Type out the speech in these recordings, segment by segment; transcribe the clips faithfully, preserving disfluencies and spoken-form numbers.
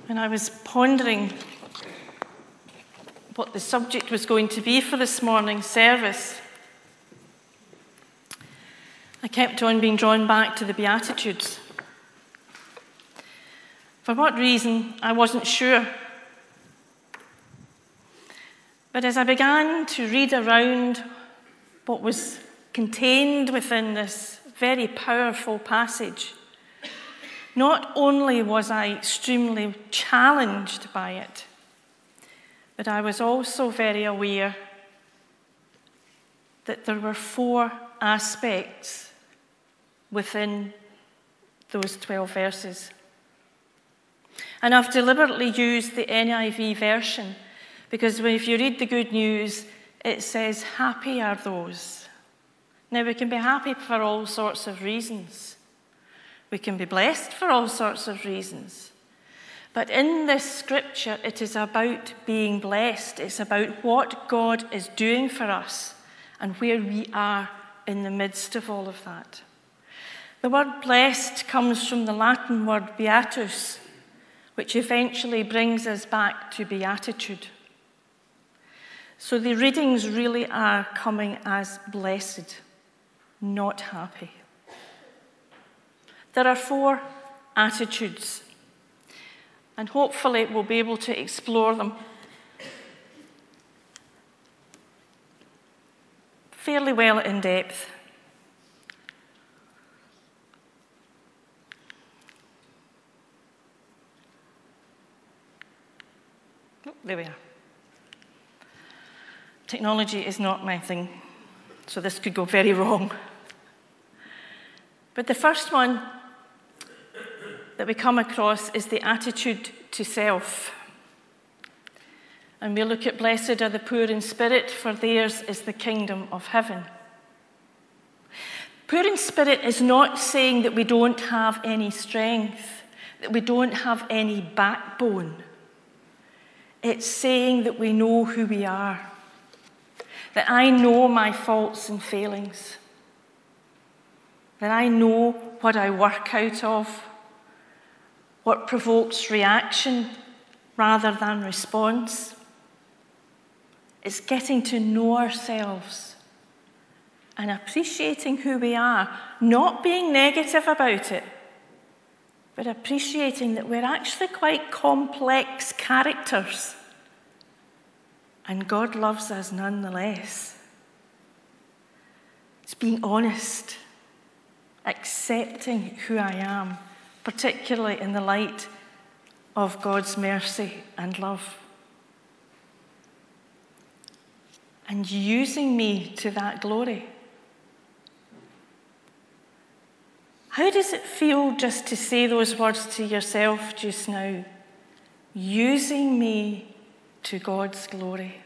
When I was pondering what the subject was going to be for this morning's service, I kept on being drawn back to the Beatitudes. For what reason, I wasn't sure. But as I began to read around what was contained within this very powerful passage, not only was I extremely challenged by it, but I was also very aware that there were four aspects within those twelve verses. And I've deliberately used the N I V version because if you read the Good News, it says, "Happy are those." Now, we can be happy for all sorts of reasons. We can be blessed for all sorts of reasons. But in this scripture, it is about being blessed. It's about what God is doing for us and where we are in the midst of all of that. The word blessed comes from the Latin word beatus, which eventually brings us back to beatitude. So the readings really are coming as blessed, not happy. There are four attitudes, and hopefully we'll be able to explore them fairly well in depth. Oh, there we are. Technology is not my thing, so this could go very wrong. But the first one that we come across is the attitude to self. And we look at blessed are the poor in spirit, for theirs is the kingdom of heaven. Poor in spirit is not saying that we don't have any strength, that we don't have any backbone. It's saying that we know who we are, that I know my faults and failings, that I know what I work out of, what provokes reaction rather than response. It's getting to know ourselves and appreciating who we are, not being negative about it, but appreciating that we're actually quite complex characters, and God loves us nonetheless. It's being honest, accepting who I am, particularly in the light of God's mercy and love, and using me to that glory. How does it feel just to say those words to yourself just now? Using me to God's glory.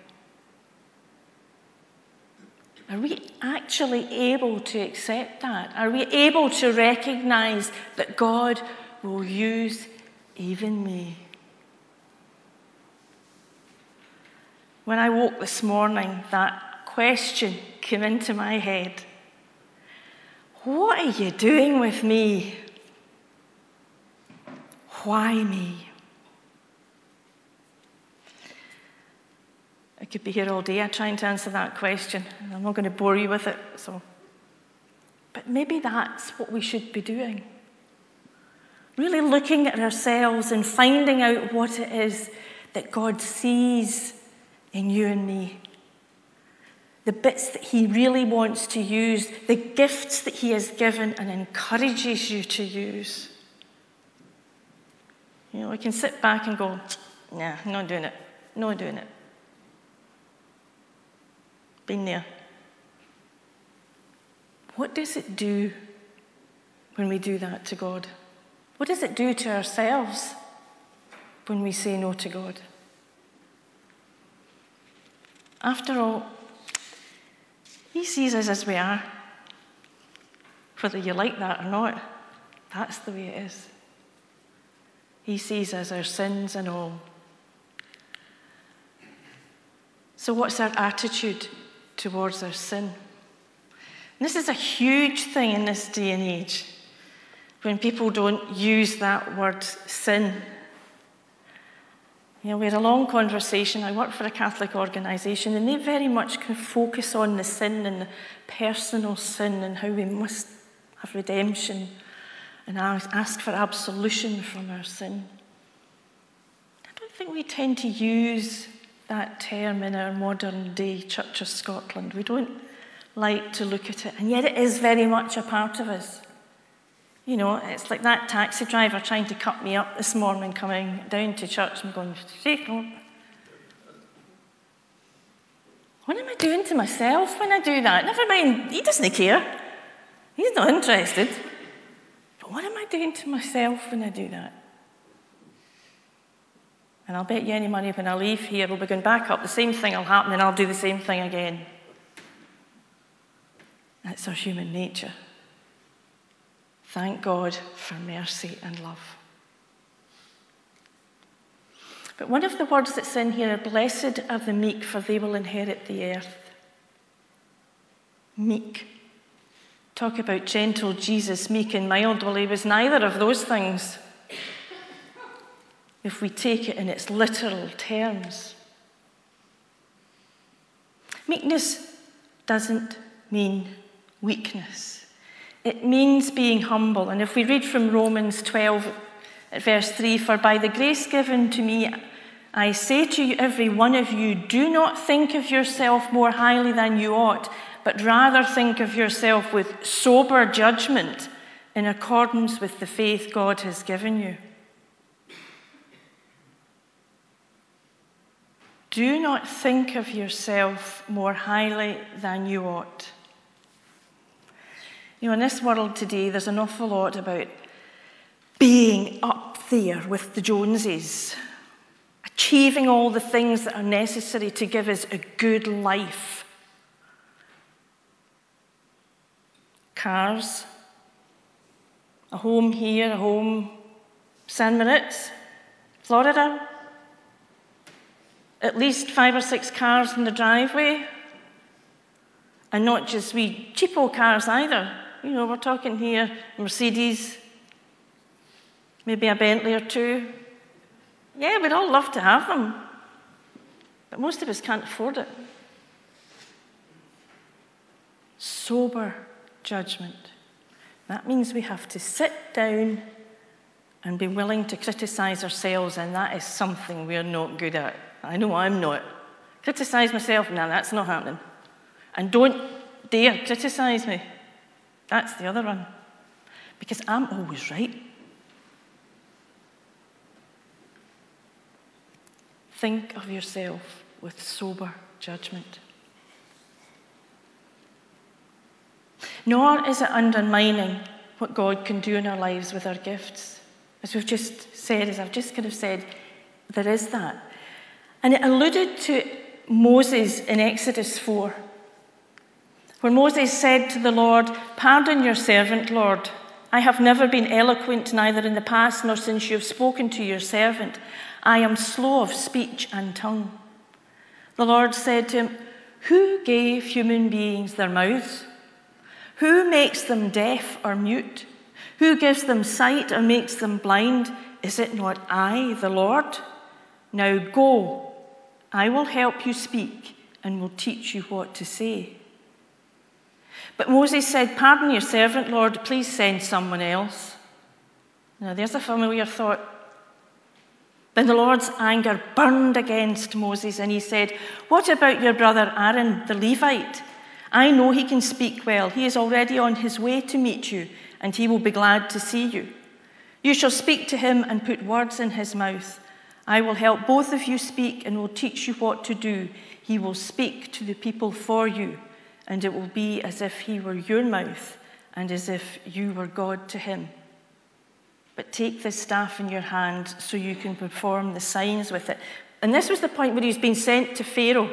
Are we actually able to accept that? Are we able to recognize that God will use even me? When I woke this morning, that question came into my head. What are you doing with me? Why me? I could be here all day trying to answer that question, and I'm not going to bore you with it. So, but maybe that's what we should be doing. Really looking at ourselves and finding out what it is that God sees in you and me. The bits that he really wants to use, the gifts that he has given and encourages you to use. You know, we can sit back and go, nah, not doing it, not doing it. Been there. What does it do when we do that to God? What does it do to ourselves when we say no to God? After all, he sees us as we are. Whether you like that or not, that's the way it is. He sees us, our sins and all. So what's our attitude towards our sin? And this is a huge thing in this day and age, when people don't use that word sin. You know, we had a long conversation. I work for a Catholic organisation, and they very much kind of focus on the sin and the personal sin and how we must have redemption and ask for absolution from our sin. I don't think we tend to use that term in our modern day Church of Scotland. We don't like to look at it, and yet it is very much a part of us. You know, it's like that taxi driver trying to cut me up this morning coming down to church. I'm going, what am I doing to myself when I do that? Never mind, he doesn't care. He's not interested. But what am I doing to myself when I do that? And I'll bet you any money when I leave here, we'll be going back up. The same thing will happen and I'll do the same thing again. That's our human nature. Thank God for mercy and love. But one of the words that's in here are, blessed are the meek, for they will inherit the earth. Meek. Talk about gentle Jesus, meek and mild. Well, he was neither of those things, if we take it in its literal terms. Meekness doesn't mean weakness. It means being humble. And if we read from Romans twelve, at verse three, for by the grace given to me, I say to you, every one of you, do not think of yourself more highly than you ought, but rather think of yourself with sober judgment in accordance with the faith God has given you. Do not think of yourself more highly than you ought. You know, in this world today, there's an awful lot about being up there with the Joneses, achieving all the things that are necessary to give us a good life. Cars, a home here, a home San Moritz, Florida, at least five or six cars in the driveway, and not just wee cheapo cars either. You know, we're talking here Mercedes, maybe a Bentley or two. Yeah, we'd all love to have them, but most of us can't afford it. Sober judgment. That means we have to sit down and be willing to criticise ourselves, and that is something we're not good at. I know I'm not. Criticise myself? No, that's not happening. And don't dare criticise me. That's the other one. Because I'm always right. Think of yourself with sober judgment. Nor is it undermining what God can do in our lives with our gifts. As we've just said, as I've just kind of said, there is that. And it alluded to Moses in Exodus four, where Moses said to the Lord, pardon your servant, Lord. I have never been eloquent, neither in the past nor since you have spoken to your servant. I am slow of speech and tongue. The Lord said to him, who gave human beings their mouths? Who makes them deaf or mute? Who gives them sight or makes them blind? Is it not I, the Lord? Now go, I will help you speak and will teach you what to say. But Moses said, pardon your servant, Lord, please send someone else. Now there's a familiar thought. Then the Lord's anger burned against Moses, and he said, what about your brother Aaron, the Levite? I know he can speak well. He is already on his way to meet you, and he will be glad to see you. You shall speak to him and put words in his mouth. I will help both of you speak and will teach you what to do. He will speak to the people for you, and it will be as if he were your mouth and as if you were God to him. But take this staff in your hand so you can perform the signs with it. And this was the point where he's been sent to Pharaoh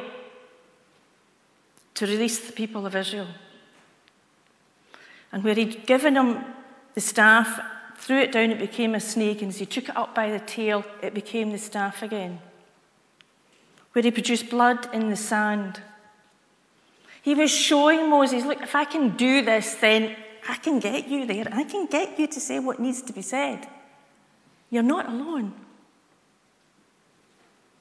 to release the people of Israel. And where he'd given him the staff, threw it down, it became a snake, and as he took it up by the tail, it became the staff again. Where he produced blood in the sand. He was showing Moses, look, if I can do this, then I can get you there. I can get you to say what needs to be said. You're not alone.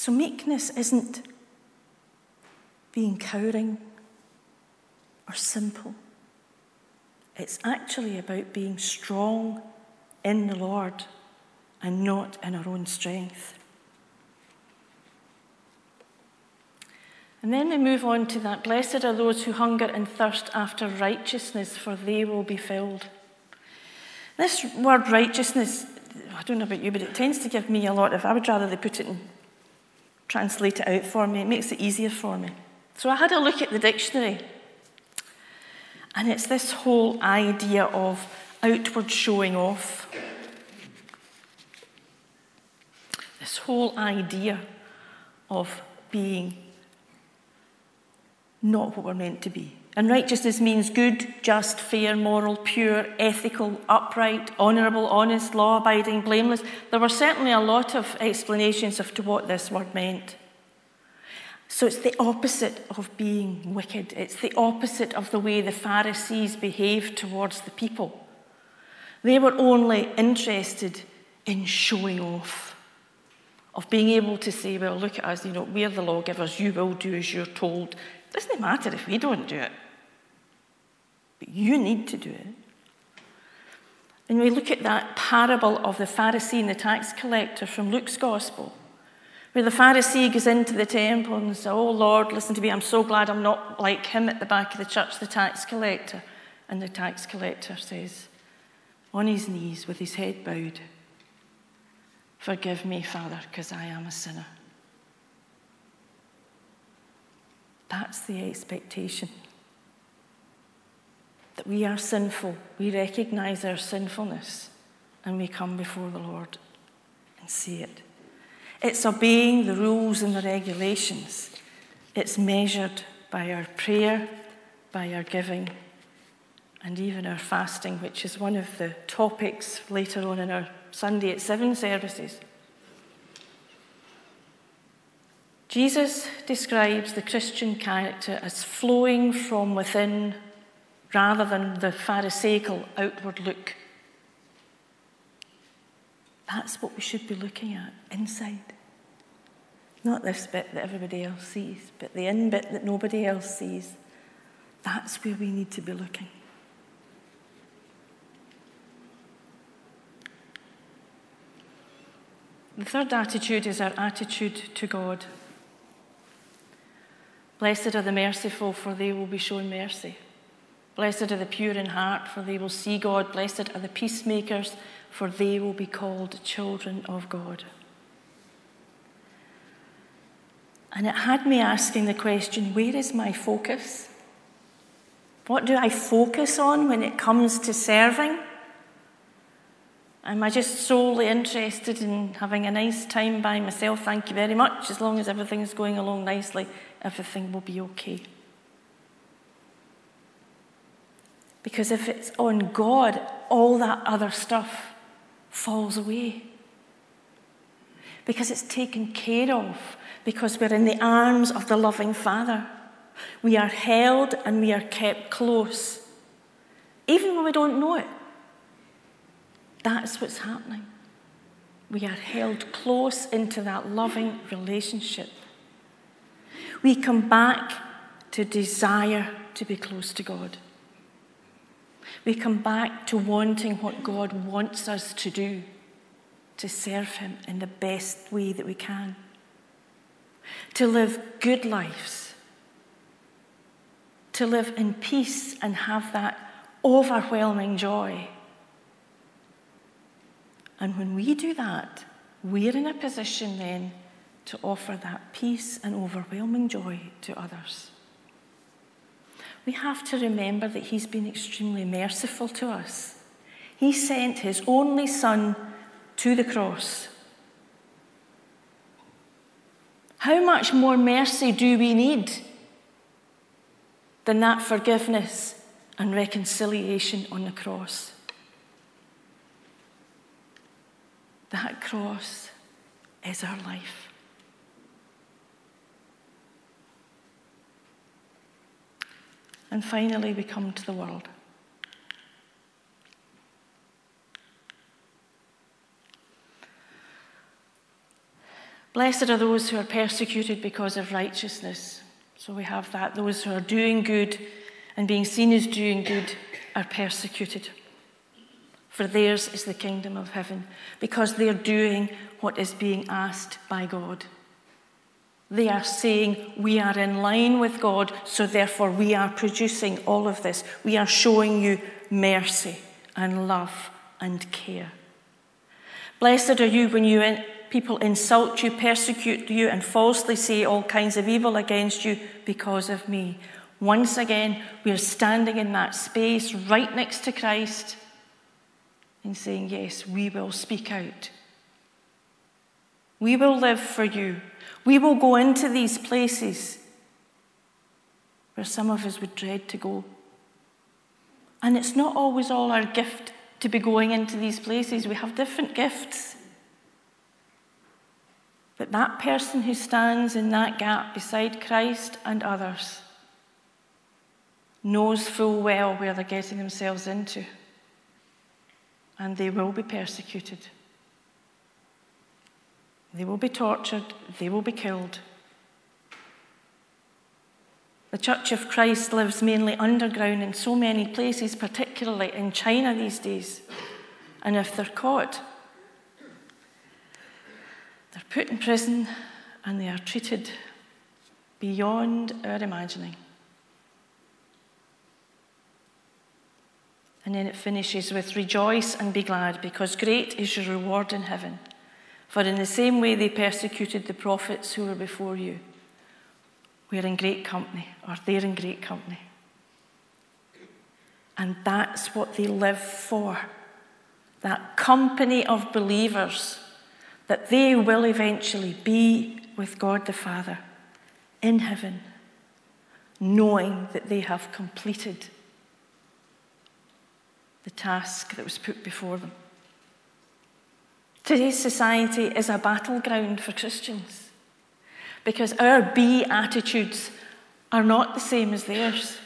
So meekness isn't being cowering or simple. It's actually about being strong in the Lord and not in our own strength. And then we move on to that. Blessed are those who hunger and thirst after righteousness, for they will be filled. This word righteousness, I don't know about you, but it tends to give me a lot of, I would rather they put it and translate it out for me. It makes it easier for me. So I had a look at the dictionary. And it's this whole idea of outward showing off. This whole idea of being not what we're meant to be. And righteousness means good, just, fair, moral, pure, ethical, upright, honourable, honest, law-abiding, blameless. There were certainly a lot of explanations as to what this word meant. So it's the opposite of being wicked. It's the opposite of the way the Pharisees behaved towards the people. They were only interested in showing off, of being able to say, well, look at us, you know, we're the lawgivers, you will do as you're told. It doesn't matter if we don't do it, but you need to do it. And we look at that parable of the Pharisee and the tax collector from Luke's Gospel, where the Pharisee goes into the temple and says, oh Lord, listen to me, I'm so glad I'm not like him at the back of the church, the tax collector. And the tax collector says, on his knees with his head bowed, forgive me, Father, because I am a sinner. That's the expectation. That we are sinful, we recognise our sinfulness, and we come before the Lord and see it. It's obeying the rules and the regulations. It's measured by our prayer, by our giving, and even our fasting, which is one of the topics later on in our Sunday at seven services. Jesus describes the Christian character as flowing from within rather than the Pharisaical outward look. That's what we should be looking at, inside. Not this bit that everybody else sees, but the in bit that nobody else sees. That's where we need to be looking. The third attitude is our attitude to God. Blessed are the merciful, for they will be shown mercy. Blessed are the pure in heart, for they will see God. Blessed are the peacemakers, for they will be called children of God. And it had me asking the question, where is my focus? What do I focus on when it comes to serving? Am I just solely interested in having a nice time by myself? Thank you very much. As long as everything's going along nicely, everything will be okay. Because if it's on God, all that other stuff falls away. Because it's taken care of. Because we're in the arms of the loving Father. We are held and we are kept close. Even when we don't know it. That's what's happening. We are held close into that loving relationship. We come back to desire to be close to God. We come back to wanting what God wants us to do, to serve him in the best way that we can, to live good lives, to live in peace and have that overwhelming joy. And when we do that, we're in a position then to offer that peace and overwhelming joy to others. We have to remember that he's been extremely merciful to us. He sent his only Son to the cross. How much more mercy do we need than that forgiveness and reconciliation on the cross? That cross is our life. And finally, we come to the world. Blessed are those who are persecuted because of righteousness. So we have that. Those who are doing good and being seen as doing good are persecuted. For theirs is the kingdom of heaven, because they are doing what is being asked by God. They are saying, we are in line with God, so therefore we are producing all of this. We are showing you mercy and love and care. Blessed are you when you in, people insult you, persecute you, and falsely say all kinds of evil against you because of me. Once again, we are standing in that space right next to Christ and saying, yes, we will speak out. We will live for you. We will go into these places where some of us would dread to go. And it's not always all our gift to be going into these places. We have different gifts. But that person who stands in that gap beside Christ and others knows full well where they're getting themselves into. And they will be persecuted. They will be tortured. They will be killed. The Church of Christ lives mainly underground in so many places, particularly in China these days. And if they're caught, they're put in prison and they are treated beyond our imagining. And then it finishes with, rejoice and be glad, because great is your reward in heaven. For in the same way they persecuted the prophets who were before you. We're in great company, or they're in great company. And that's what they live for. That company of believers, that they will eventually be with God the Father in heaven, knowing that they have completed the task that was put before them. Today's society is a battleground for Christians because our be attitudes are not the same as theirs.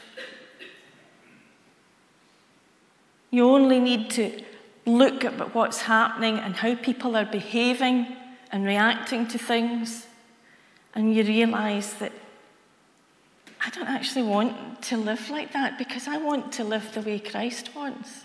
You only need to look at what's happening and how people are behaving and reacting to things, and you realise that I don't actually want to live like that, because I want to live the way Christ wants.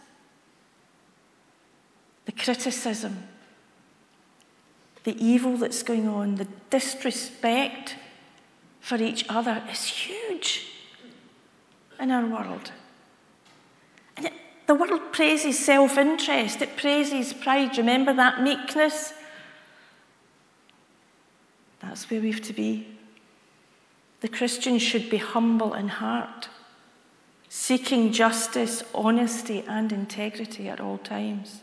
The criticism, the evil that's going on, the disrespect for each other is huge in our world. And it, the world praises self-interest, it praises pride. Remember that meekness? That's where we have to be. The Christian should be humble in heart, seeking justice, honesty, and integrity at all times.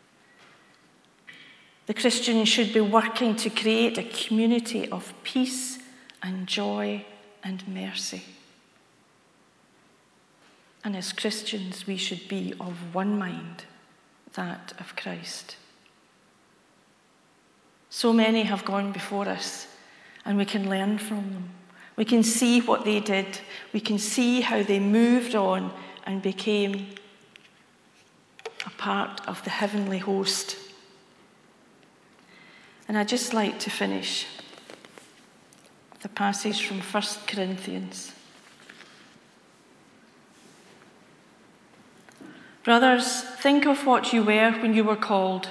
The Christian should be working to create a community of peace and joy and mercy. And as Christians, we should be of one mind, that of Christ. So many have gone before us, and we can learn from them. We can see what they did. We can see how they moved on and became a part of the heavenly host. And I'd just like to finish with a passage from First Corinthians. Brothers, think of what you were when you were called.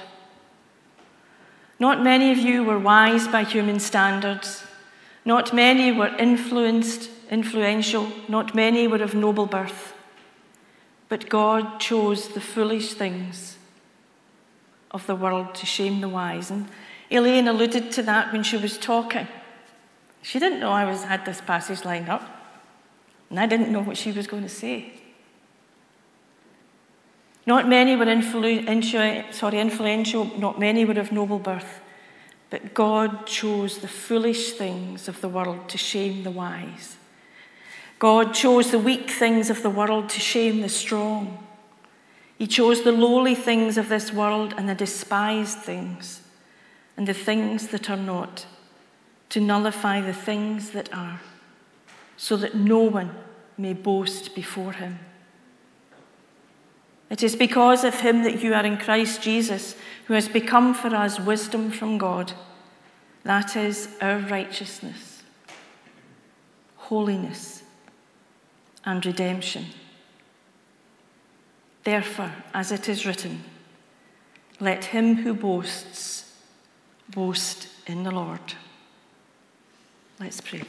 Not many of you were wise by human standards. Not many were influenced, influential. Not many were of noble birth. But God chose the foolish things of the world to shame the wise. And Elaine alluded to that when she was talking. She didn't know I was had this passage lined up, and I didn't know what she was going to say. Not many were influ- influ- sorry, influential, not many were of noble birth, but God chose the foolish things of the world to shame the wise. God chose the weak things of the world to shame the strong. He chose the lowly things of this world and the despised things, and the things that are not, to nullify the things that are, so that no one may boast before him. It is because of him that you are in Christ Jesus, who has become for us wisdom from God, That is our righteousness, holiness, and redemption. Therefore, as it is written, let him who boasts, boast in the Lord. Let's pray.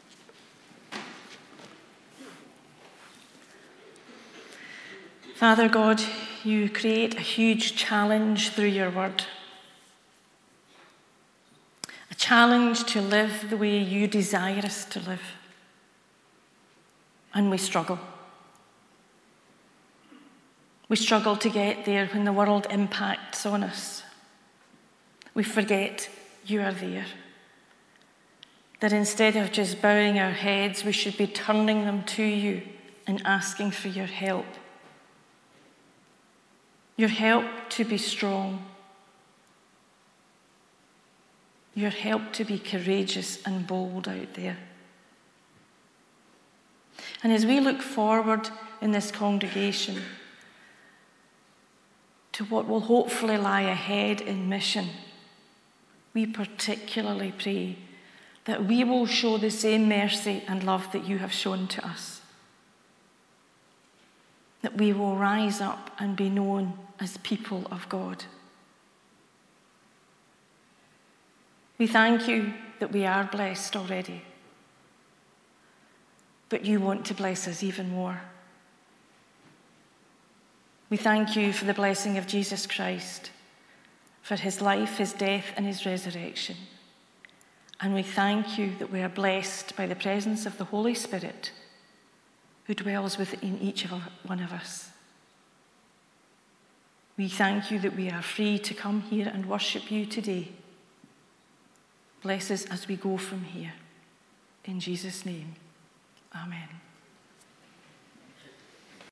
Father God, you create a huge challenge through your word. A challenge to live the way you desire us to live. And we struggle. We struggle to get there when the world impacts on us. We forget you are there. That instead of just bowing our heads, we should be turning them to you and asking for your help. Your help to be strong. Your help to be courageous and bold out there. And as we look forward in this congregation to what will hopefully lie ahead in mission, we particularly pray that we will show the same mercy and love that you have shown to us. That we will rise up and be known as people of God. We thank you that we are blessed already, but you want to bless us even more. We thank you for the blessing of Jesus Christ, for his life, his death, and his resurrection. And we thank you that we are blessed by the presence of the Holy Spirit who dwells within each of one of us. We thank you that we are free to come here and worship you today. Bless us as we go from here. In Jesus' name, amen.